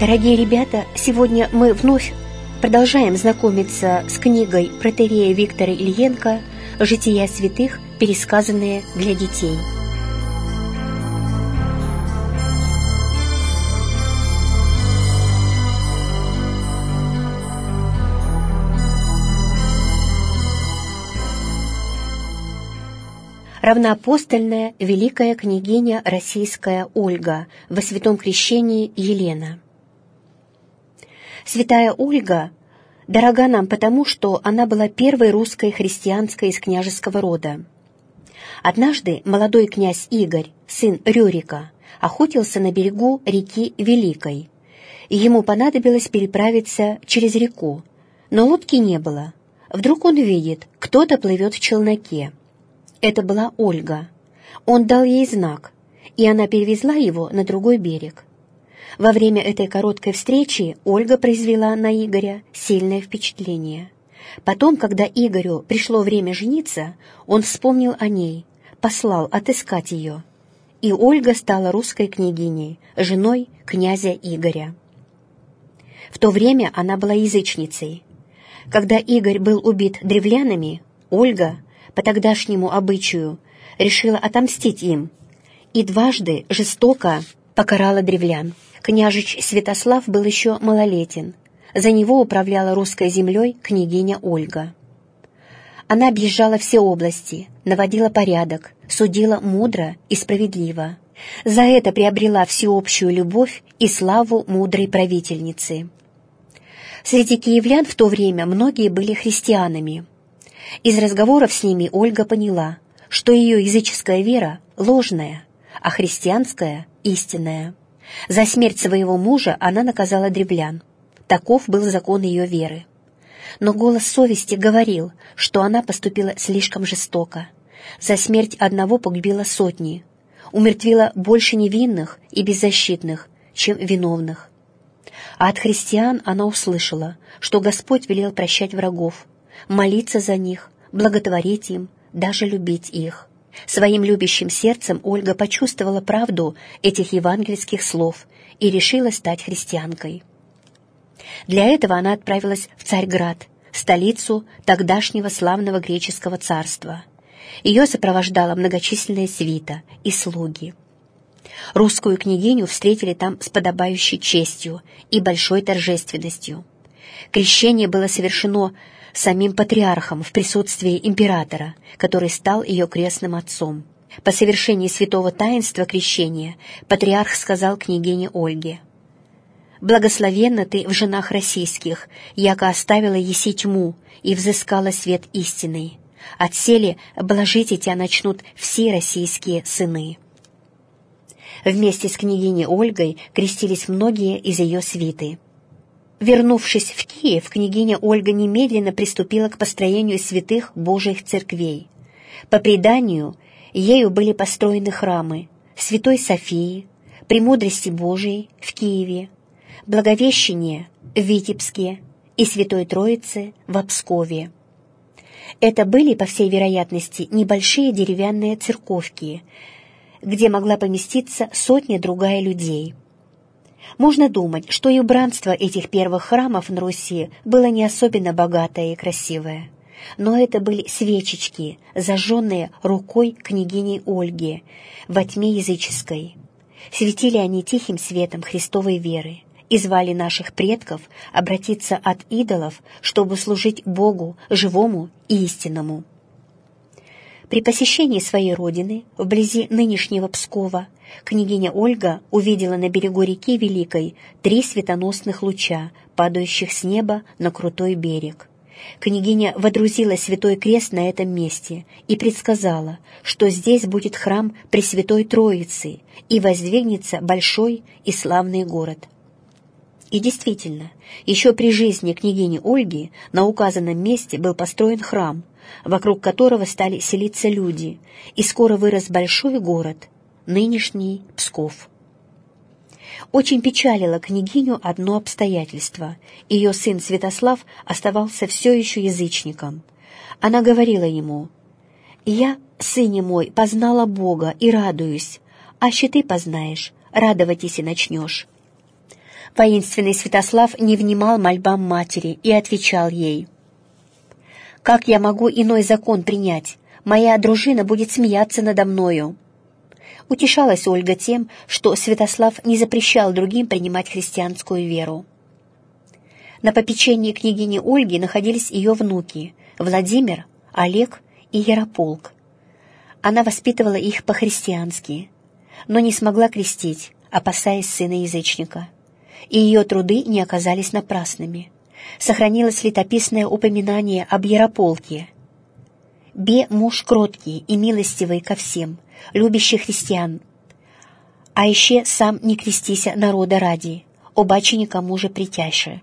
Дорогие ребята, сегодня мы вновь продолжаем знакомиться с книгой протоиерея Виктора Ильенко «Жития святых, пересказанные для детей». Равноапостольная великая княгиня российская Ольга во святом крещении Елена. Святая Ольга дорога нам потому, что она была первой русской христианской из княжеского рода. Однажды молодой князь Игорь, сын Рюрика, охотился на берегу реки Великой, и ему понадобилось переправиться через реку, но лодки не было. Вдруг он видит, кто-то плывет в челноке. Это была Ольга. Он дал ей знак, и она перевезла его на другой берег. Во время этой короткой встречи Ольга произвела на Игоря сильное впечатление. Потом, когда Игорю пришло время жениться, он вспомнил о ней, послал отыскать ее. И Ольга стала русской княгиней, женой князя Игоря. В то время она была язычницей. Когда Игорь был убит древлянами, Ольга, по тогдашнему обычаю, решила отомстить им и дважды жестоко покарала древлян. Княжич Святослав был еще малолетен. За него управляла русской землей княгиня Ольга. Она объезжала все области, наводила порядок, судила мудро и справедливо. За это приобрела всеобщую любовь и славу мудрой правительницы. Среди киевлян в то время многие были христианами. Из разговоров с ними Ольга поняла, что ее языческая вера ложная, а христианская — истинная. За смерть своего мужа она наказала древлян. Таков был закон ее веры. Но голос совести говорил, что она поступила слишком жестоко. За смерть одного погубила сотни, умертвила больше невинных и беззащитных, чем виновных. А от христиан она услышала, что Господь велел прощать врагов, молиться за них, благотворить им, даже любить их. Своим любящим сердцем Ольга почувствовала правду этих евангельских слов и решила стать христианкой. Для этого она отправилась в Царьград, столицу тогдашнего славного греческого царства. Ее сопровождала многочисленная свита и слуги. Русскую княгиню встретили там с подобающей честью и большой торжественностью. Крещение было совершено самим патриархом в присутствии императора, который стал ее крестным отцом. По совершении святого таинства крещения патриарх сказал княгине Ольге: «Благословенна ты в женах российских, яко оставила еси тьму и взыскала свет истинный. Отселе блажите тебя начнут все российские сыны». Вместе с княгиней Ольгой крестились многие из ее свиты. Вернувшись в Киев, княгиня Ольга немедленно приступила к построению святых Божьих церквей. По преданию, ею были построены храмы Святой Софии, Премудрости Божией в Киеве, Благовещения в Витебске и Святой Троицы в Пскове. Это были, по всей вероятности, небольшие деревянные церковки, где могла поместиться сотня-другая людей. Можно думать, что и убранство этих первых храмов на Руси было не особенно богатое и красивое. Но это были свечечки, зажженные рукой княгини Ольги во тьме языческой. Светили они тихим светом Христовой веры и звали наших предков обратиться от идолов, чтобы служить Богу живому и истинному. При посещении своей родины, вблизи нынешнего Пскова, княгиня Ольга увидела на берегу реки Великой 3 светоносных луча, падающих с неба на крутой берег. Княгиня водрузила святой крест на этом месте и предсказала, что здесь будет храм Пресвятой Троицы и воздвигнется большой и славный город. И действительно, еще при жизни княгини Ольги на указанном месте был построен храм, вокруг которого стали селиться люди, и скоро вырос большой город, нынешний Псков. Очень печалило княгиню одно обстоятельство: ее сын Святослав оставался все еще язычником. Она говорила ему: «Я, сыне мой, познала Бога и радуюсь, аще ты познаешь, радоватись и начнешь». Воинственный Святослав не внимал мольбам матери и отвечал ей: «Как я могу иной закон принять? Моя дружина будет смеяться надо мною». Утешалась Ольга тем, что Святослав не запрещал другим принимать христианскую веру. На попечении княгини Ольги находились ее внуки Владимир, Олег и Ярополк. Она воспитывала их по-христиански, но не смогла крестить, опасаясь сына-язычника. И ее труды не оказались напрасными. Сохранилось летописное упоминание об Ярополке. «Бе муж кроткий и милостивый ко всем, любящий христиан, а еще сам не крестися народа ради, обаче никому же притяйше».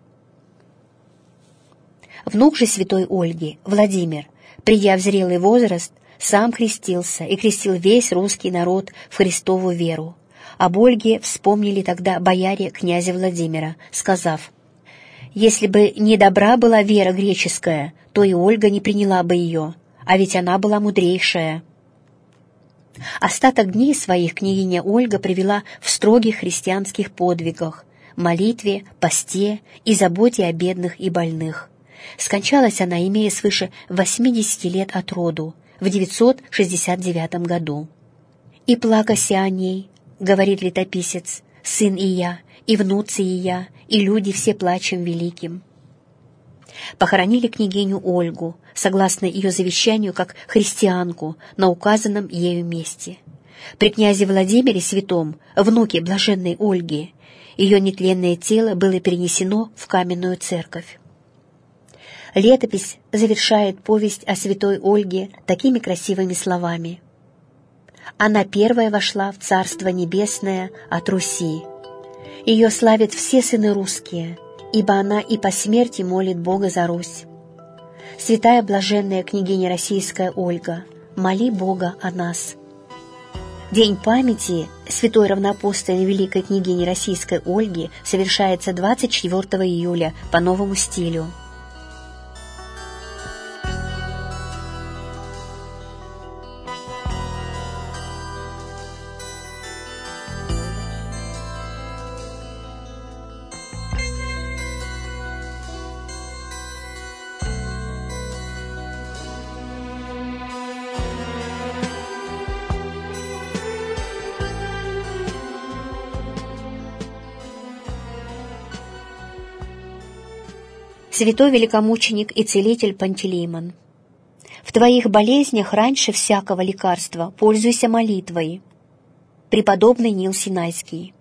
Внук же святой Ольги, Владимир, придя в зрелый возраст, сам крестился и крестил весь русский народ в Христову веру. Об Ольге вспомнили тогда бояре князя Владимира, сказав: «Если бы не добра была вера греческая, то и Ольга не приняла бы ее, а ведь она была мудрейшая». Остаток дней своих княгиня Ольга провела в строгих христианских подвигах, молитве, посте и заботе о бедных и больных. Скончалась она, имея свыше 80 лет от роду, в 969 году. «И плакася о ней, — говорит летописец, — сын и я, и внуцы и я, и люди все плачем великим». Похоронили княгиню Ольгу, согласно ее завещанию, как христианку, на указанном ею месте. При князе Владимире Святом, внуке блаженной Ольги, ее нетленное тело было перенесено в каменную церковь. Летопись завершает повесть о святой Ольге такими красивыми словами: «Она первая вошла в Царство Небесное от Руси. Ее славят все сыны русские, ибо она и по смерти молит Бога за Русь. Святая блаженная княгиня российская Ольга, моли Бога о нас». День памяти святой равноапостольной великой княгини российской Ольги совершается 24 июля по новому стилю. Святой великомученик и целитель Пантелеймон, в твоих болезнях раньше всякого лекарства пользуйся молитвой. Преподобный Нил Синайский.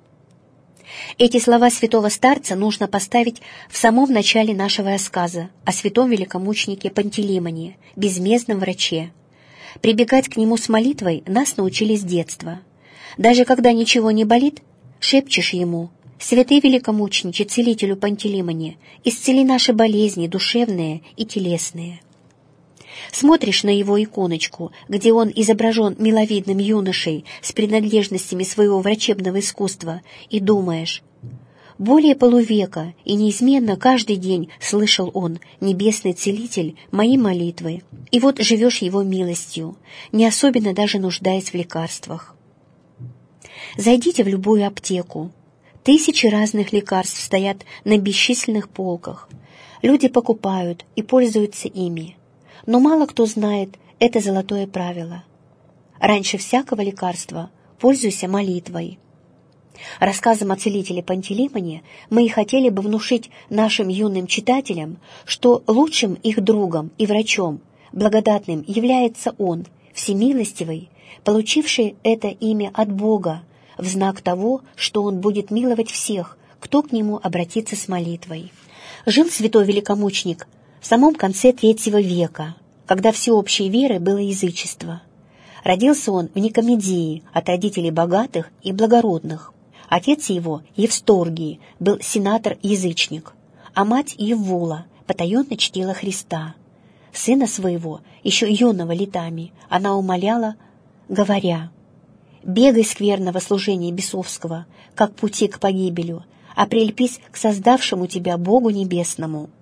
Эти слова святого старца нужно поставить в самом начале нашего рассказа о святом великомученике Пантелеймоне, безмездном враче. Прибегать к нему с молитвой нас научили с детства. Даже когда ничего не болит, шепчешь ему: «Святый великомучениче, целителю Пантелеймоне, исцели наши болезни душевные и телесные». Смотришь на его иконочку, где он изображен миловидным юношей с принадлежностями своего врачебного искусства, и думаешь: более полувека, и неизменно каждый день слышал он, небесный целитель, мои молитвы, и вот живешь его милостью, не особенно даже нуждаясь в лекарствах. Зайдите в любую аптеку. Тысячи разных лекарств стоят на бесчисленных полках. Люди покупают и пользуются ими. Но мало кто знает это золотое правило. Раньше всякого лекарства пользуйся молитвой. Рассказом о целителе Пантелеймоне мы и хотели бы внушить нашим юным читателям, что лучшим их другом и врачом, благодатным, является он, всемилостивый, получивший это имя от Бога, в знак того, что он будет миловать всех, кто к нему обратится с молитвой. Жил святой великомученик в самом конце III века, когда всеобщей верой было язычество. Родился он в Никомедии от родителей богатых и благородных. Отец его, Евсторгий, был сенатор-язычник, а мать Еввула потаенно чтила Христа. Сына своего, еще юного летами, она умоляла, говоря: «Бегай скверного служения бесовского, как пути к погибелю, а прильпись к создавшему тебя Богу Небесному».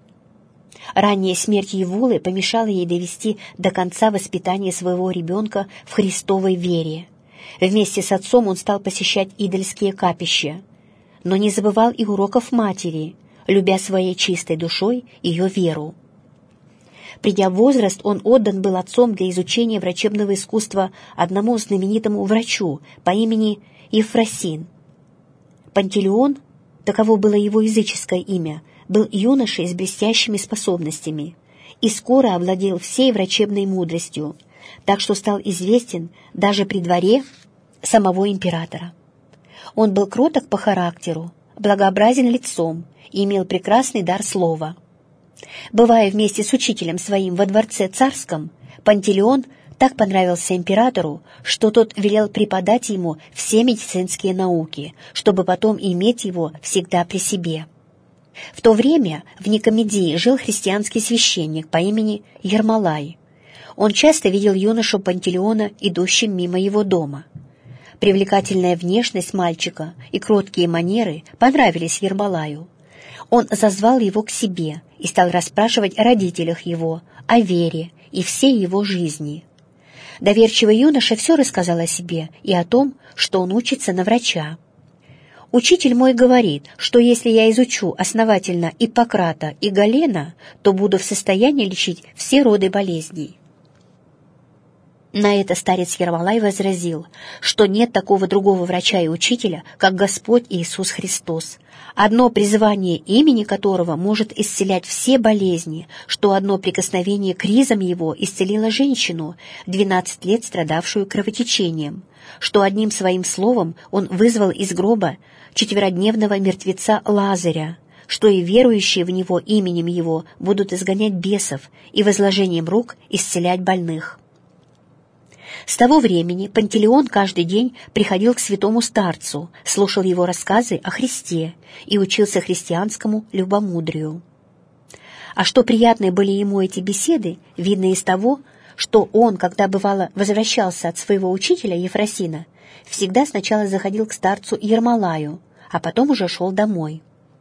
Ранняя смерть Евулы помешала ей довести до конца воспитание своего ребенка в Христовой вере. Вместе с отцом он стал посещать идольские капища. но не забывал и уроков матери, любя своей чистой душой ее веру. Придя в возраст, он отдан был отцом для изучения врачебного искусства одному знаменитому врачу по имени Ефросин. Пантелеон, таково было его языческое имя, был юношей с блестящими способностями и скоро овладел всей врачебной мудростью, так что стал известен даже при дворе самого императора. Он был кроток по характеру, благообразен лицом и имел прекрасный дар слова. Бывая вместе с учителем своим во дворце царском, Пантелеон так понравился императору, что тот велел преподать ему все медицинские науки, чтобы потом иметь его всегда при себе. В то время в Никомедии жил христианский священник по имени Ермолай. Он часто видел юношу Пантелеона, идущим мимо его дома. Привлекательная внешность мальчика и кроткие манеры понравились Ермолаю. Он зазвал его к себе и стал расспрашивать о родителях его, о вере и всей его жизни. Доверчивый юноша все рассказал о себе и о том, что он учится на врача. «Учитель мой говорит, что если я изучу основательно Иппократа и Галена, то буду в состоянии лечить все роды болезней». На это старец Ермолай возразил, что нет такого другого врача и учителя, как Господь Иисус Христос, одно призвание имени которого может исцелять все болезни, что одно прикосновение к ризам его исцелило женщину, 12 лет страдавшую кровотечением, что одним своим словом он вызвал из гроба четверодневного мертвеца Лазаря, что и верующие в него именем его будут изгонять бесов и возложением рук исцелять больных. С того времени Пантелеон каждый день приходил к святому старцу, слушал его рассказы о Христе и учился христианскому любомудрию. А что приятны были ему эти беседы, видно из того, что он, когда бывало возвращался от своего учителя Ефросина, всегда сначала заходил к старцу Ермолаю, а потом уже шел домой.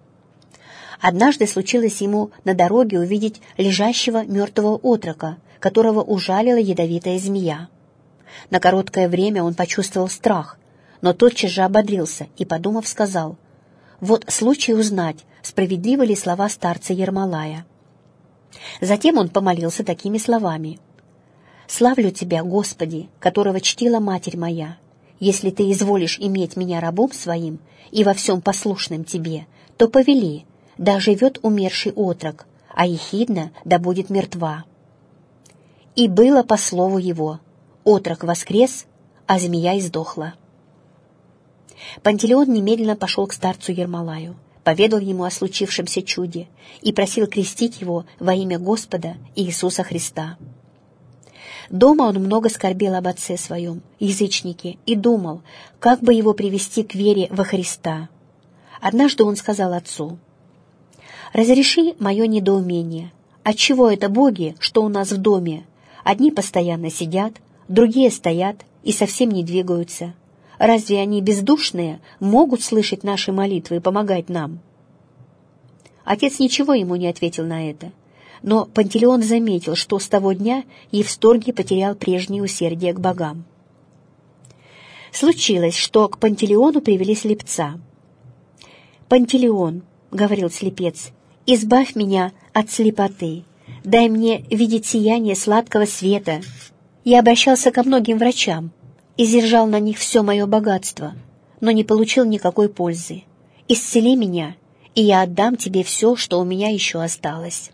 Однажды случилось ему на дороге увидеть лежащего мертвого отрока, которого ужалила ядовитая змея. На короткое время он почувствовал страх, но тотчас же ободрился и, подумав, сказал: «Вот случай узнать, справедливы ли слова старца Ермолая». Затем он помолился такими словами: «Славлю Тебя, Господи, которого чтила Матерь моя. Если Ты изволишь иметь меня рабом своим и во всем послушным Тебе, то повели, да живет умерший отрок, а ехидна да будет мертва». И было по слову его. Отрок воскрес, а змея издохла. Пантелеон немедленно пошел к старцу Ермолаю, поведал ему о случившемся чуде и просил крестить его во имя Господа Иисуса Христа. Дома он много скорбел об отце своем, язычнике, и думал, как бы его привести к вере во Христа. Однажды он сказал отцу: «Разреши мое недоумение. Отчего это боги, что у нас в доме? Одни постоянно сидят, другие стоят и совсем не двигаются. Разве они бездушные, могут слышать наши молитвы и помогать нам?» Отец ничего ему не ответил на это, но Пантелеон заметил, что с того дня Евсторгий потерял прежнее усердие к богам. Случилось, что к Пантелеону привели слепца. «Пантелеон, — говорил слепец, — избавь меня от слепоты, дай мне видеть сияние сладкого света». Я обращался ко многим врачам, изъезжал на них все мое богатство, но не получил никакой пользы. Исцели меня, и я отдам тебе все, что у меня еще осталось.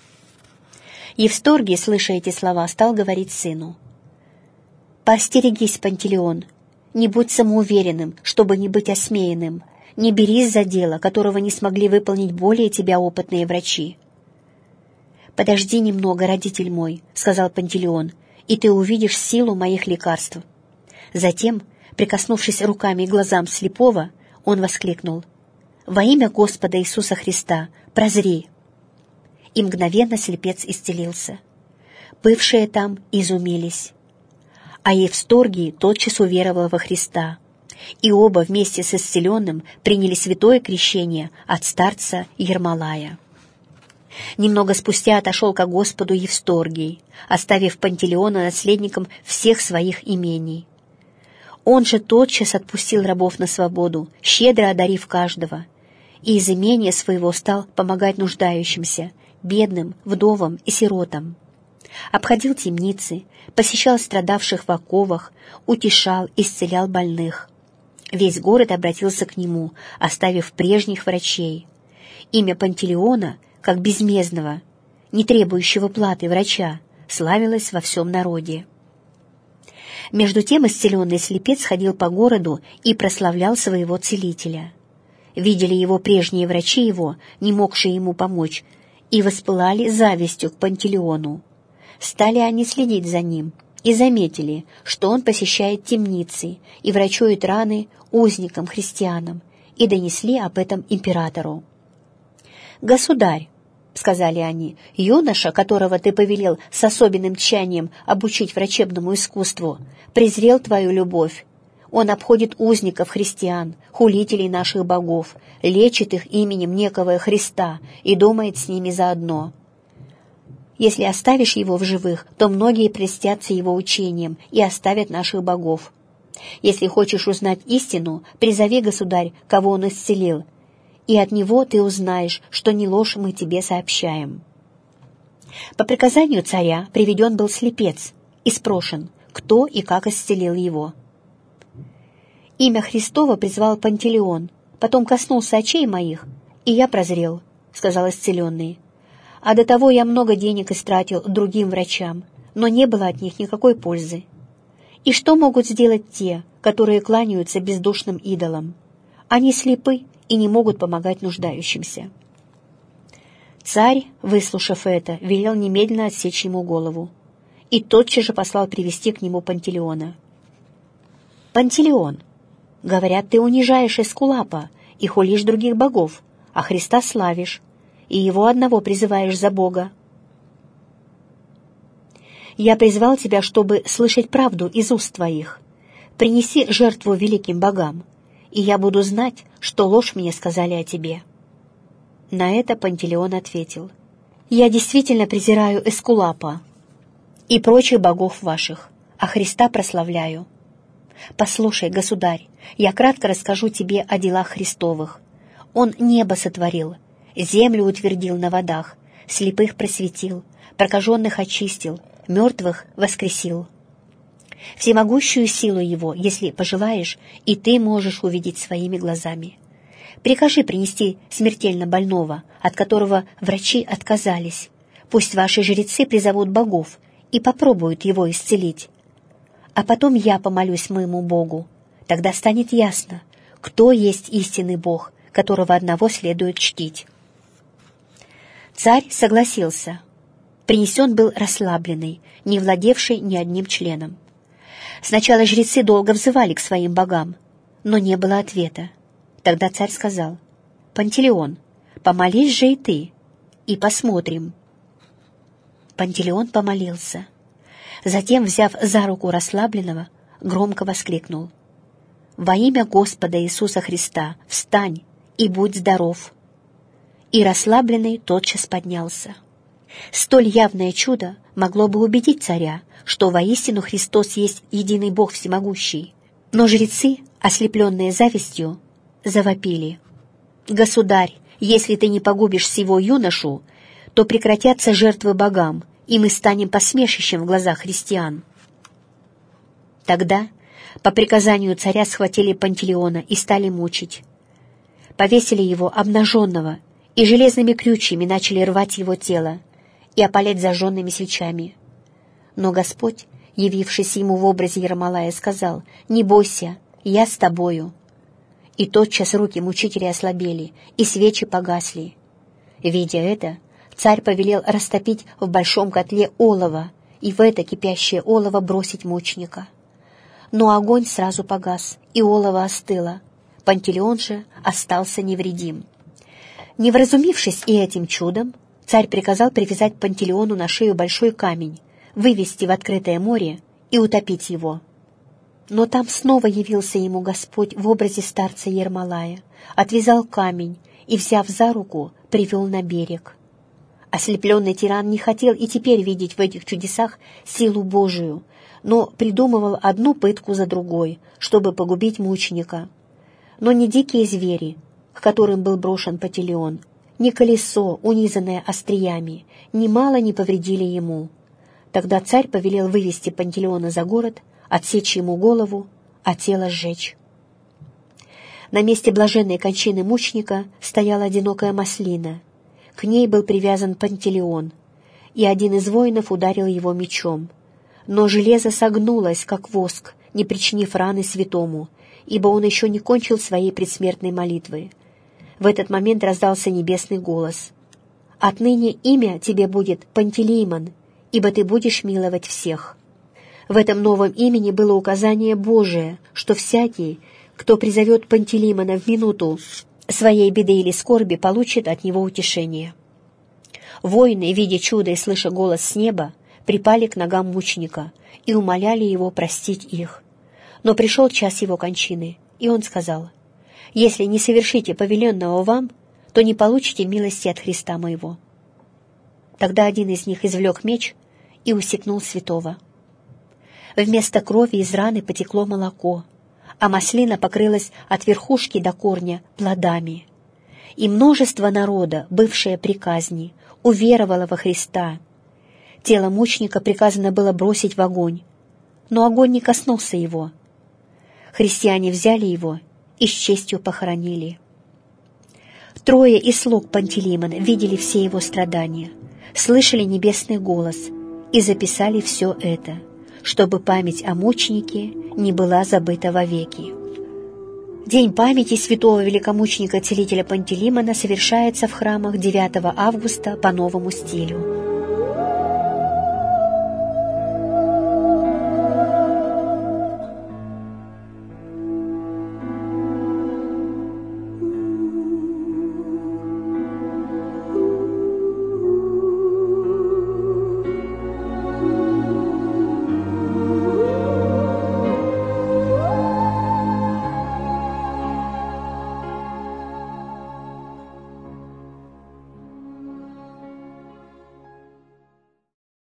Евсторгий, слыша эти слова, стал говорить сыну: «Поостерегись, Пантелеон, не будь самоуверенным, чтобы не быть осмеянным, не берись за дело, которого не смогли выполнить более тебя опытные врачи». «Подожди немного, родитель мой», — сказал Пантелеон, — «и ты увидишь силу моих лекарств». Затем, прикоснувшись руками к глазам слепого, он воскликнул: «Во имя Господа Иисуса Христа, прозри!» И мгновенно слепец исцелился. Бывшие там изумились. А Евсторгий тотчас уверовал во Христа, и оба вместе с исцеленным приняли святое крещение от старца Ермолая. Немного спустя отошел ко Господу Евсторгий, оставив Пантелеона наследником всех своих имений. Он же тотчас отпустил рабов на свободу, щедро одарив каждого, и из имения своего стал помогать нуждающимся, бедным, вдовам и сиротам. Обходил темницы, посещал страдавших в оковах, утешал, исцелял больных. Весь город обратился к нему, оставив прежних врачей. Имя Пантелеона, как безмездного, не требующего платы врача, славилось во всем народе. Между тем исцеленный слепец ходил по городу и прославлял своего целителя. Видели его прежние врачи его, не могшие ему помочь, и воспылали завистью к Пантелеону. Стали они следить за ним и заметили, что он посещает темницы и врачует раны узникам, христианам, и донесли об этом императору. «Государь», — сказали они, — «юноша, которого ты повелел с особенным тщанием обучить врачебному искусству, презрел твою любовь. Он обходит узников христиан, хулителей наших богов, лечит их именем некого Христа и думает с ними заодно. Если оставишь его в живых, то многие прельстятся его учением и оставят наших богов. Если хочешь узнать истину, призови, государь, кого он исцелил, и от него ты узнаешь, что не ложь мы тебе сообщаем». По приказанию царя приведен был слепец и спрошен, кто и как исцелил его. «Имя Христово призвал Пантелеон, потом коснулся очей моих, и я прозрел», — сказал исцеленный. «А до того я много денег истратил другим врачам, но не было от них никакой пользы. И что могут сделать те, которые кланяются бездушным идолам? Они слепы и не могут помогать нуждающимся». Царь, выслушав это, велел немедленно отсечь ему голову и тотчас же послал привести к нему Пантелеона. «Пантелеон, говорят, ты унижаешь Эскулапа и хулишь других богов, а Христа славишь, и его одного призываешь за Бога. Я призвал тебя, чтобы слышать правду из уст твоих. Принеси жертву великим богам, и я буду знать, что ложь мне сказали о тебе». На это Пантелеон ответил: «Я действительно презираю Эскулапа и прочих богов ваших, а Христа прославляю. Послушай, государь, я кратко расскажу тебе о делах Христовых. Он небо сотворил, землю утвердил на водах, слепых просветил, прокаженных очистил, мертвых воскресил. Всемогущую силу Его, если пожелаешь, и ты можешь увидеть своими глазами. Прикажи принести смертельно больного, от которого врачи отказались. Пусть ваши жрецы призовут богов и попробуют его исцелить. А потом я помолюсь моему Богу. Тогда станет ясно, кто есть истинный Бог, которого одного следует чтить». Царь согласился. Принесен был расслабленный, не владевший ни одним членом. Сначала жрецы долго взывали к своим богам, но не было ответа. Тогда царь сказал: «Пантелеон, помолись же и ты, и посмотрим». Пантелеон помолился. Затем, взяв за руку расслабленного, громко воскликнул: «Во имя Господа Иисуса Христа встань и будь здоров!» И расслабленный тотчас поднялся. Столь явное чудо могло бы убедить царя, что воистину Христос есть единый Бог всемогущий. Но жрецы, ослепленные завистью, завопили: «Государь, если ты не погубишь сего юношу, то прекратятся жертвы богам, и мы станем посмешищем в глазах христиан». Тогда по приказанию царя схватили Пантелеона и стали мучить. Повесили его обнаженного и железными крючьями начали рвать его тело и опалять зажженными свечами. Но Господь, явившись ему в образе Ермолая, сказал: «Не бойся, я с тобою». И тотчас руки мучителя ослабели, и свечи погасли. Видя это, царь повелел растопить в большом котле олово и в это кипящее олово бросить мученика. Но огонь сразу погас, и олово остыло. Пантелеон же остался невредим. Не вразумившись и этим чудом, царь приказал привязать Пантелеону на шею большой камень, вывести в открытое море и утопить его. Но там снова явился ему Господь в образе старца Ермолая, отвязал камень и, взяв за руку, привел на берег. Ослепленный тиран не хотел и теперь видеть в этих чудесах силу Божию, но придумывал одну пытку за другой, чтобы погубить мученика. Но ни дикие звери, к которым был брошен Пантелеон, ни колесо, унизанное остриями, немало не повредили ему. Тогда царь повелел вывести Пантелеона за город, отсечь ему голову, а тело сжечь. На месте блаженной кончины мученика стояла одинокая маслина. К ней был привязан Пантелеон, и один из воинов ударил его мечом. Но железо согнулось, как воск, не причинив раны святому, ибо он еще не кончил своей предсмертной молитвы. В этот момент раздался небесный голос: «Отныне имя тебе будет Пантелеймон, ибо ты будешь миловать всех». В этом новом имени было указание Божие, что всякий, кто призовет Пантелеймона в минуту своей беды или скорби, получит от него утешение. Воины, видя чудо и слыша голос с неба, припали к ногам мученика и умоляли его простить их. Но пришел час его кончины, и он сказал: «Если не совершите повеленного вам, то не получите милости от Христа моего». Тогда один из них извлек меч и усекнул святого. Вместо крови из раны потекло молоко, а маслина покрылась от верхушки до корня плодами. И множество народа, бывшее при казни, уверовало во Христа. Тело мученика приказано было бросить в огонь, но огонь не коснулся его. Христиане взяли его и с честью похоронили. Трое из слуг Пантелеймона видели все его страдания, слышали небесный голос и записали все это, чтобы память о мученике не была забыта вовеки. День памяти святого великомученика-целителя Пантелеймона совершается в храмах 9 августа по новому стилю.